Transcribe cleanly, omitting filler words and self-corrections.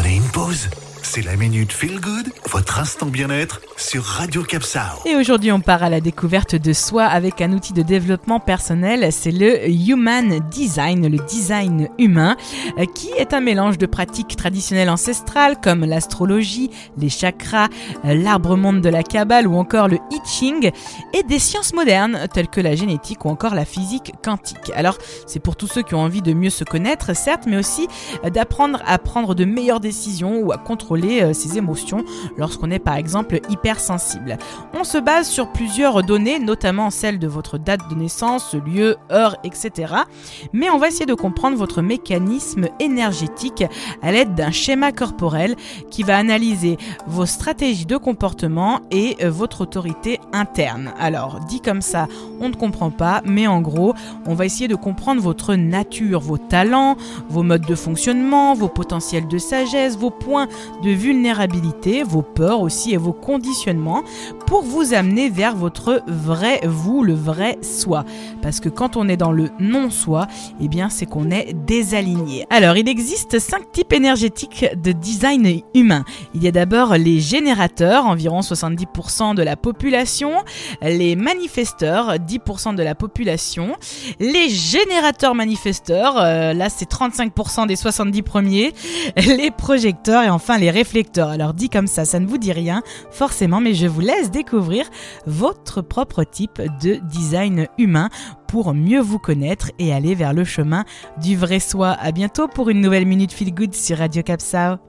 Prenez une pause. C'est la Minute Feel Good, votre instant bien-être sur Radio Capsao. Et aujourd'hui, on part à la découverte de soi avec un outil de développement personnel. C'est le Human Design, le design humain, qui est un mélange de pratiques traditionnelles ancestrales comme l'astrologie, les chakras, l'arbre monde de la Kabbale ou encore le I Ching, et des sciences modernes telles que la génétique ou encore la physique quantique. Alors, c'est pour tous ceux qui ont envie de mieux se connaître, certes, mais aussi d'apprendre à prendre de meilleures décisions ou à contrôler ses émotions lorsqu'on est par exemple hypersensible. On se base sur plusieurs données, notamment celles de votre date de naissance, lieu, heure, etc. Mais on va essayer de comprendre votre mécanisme énergétique à l'aide d'un schéma corporel qui va analyser vos stratégies de comportement et votre autorité interne. Alors, dit comme ça, on ne comprend pas, mais en gros, on va essayer de comprendre votre nature, vos talents, vos modes de fonctionnement, vos potentiels de sagesse, vos points de vulnérabilité, vos peurs aussi et vos conditionnements pour vous amener vers votre vrai vous, le vrai soi. Parce que quand on est dans le non-soi, eh bien c'est qu'on est désaligné. Alors, il existe 5 types énergétiques de design humain. Il y a d'abord les générateurs, environ 70% de la population, les manifesteurs, 10% de la population, les générateurs manifesteurs, là c'est 35% des 70 premiers, les projecteurs et enfin les réflecteurs. Alors dit comme ça ne vous dit rien forcément, mais je vous laisse découvrir votre propre type de design humain pour mieux vous connaître et aller vers le chemin du vrai soi. À bientôt pour une nouvelle Minute Feel Good sur Radio Capsao.